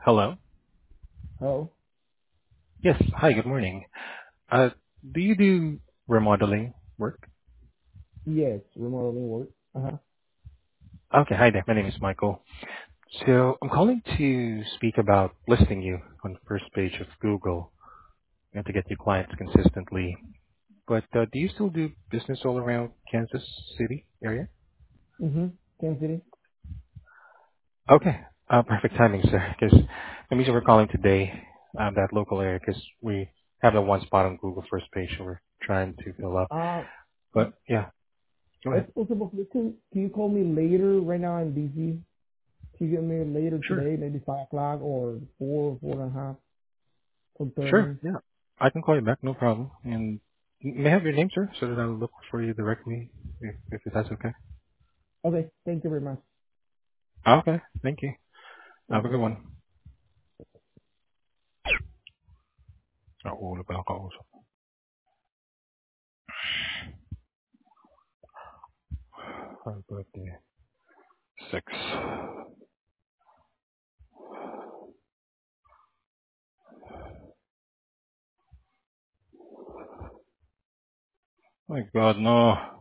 Hello. Oh, Yes. Hi, good morning. Uh, do you do remodeling work? yes, remodeling work. Uh-huh. Okay. Hi there. My name is Michael. So I'm calling to speak about listing you on the first page of Google and to get your clients consistently. But do you still do business all around Kansas City area? Mm-hmm. Kansas City. Okay. Perfect timing, sir. Because the reason we're calling today, that local area, because we have the one spot on Google first page that we're trying to fill up. Uh, But yeah, go ahead. it's possible. Can you call me later? Right now I'm busy. Can you get me later Sure. today? Maybe 5 o'clock or 4:30, 4:30. Sure. Yeah. I can call you back, no problem. And may I have your name, sir, so that I'll look for you directly, if that's okay. Okay. Thank you very much. Okay. Thank you. Thank Have a you. good Bye bye. one. All about calls. Happy birthday. 6. My God, no.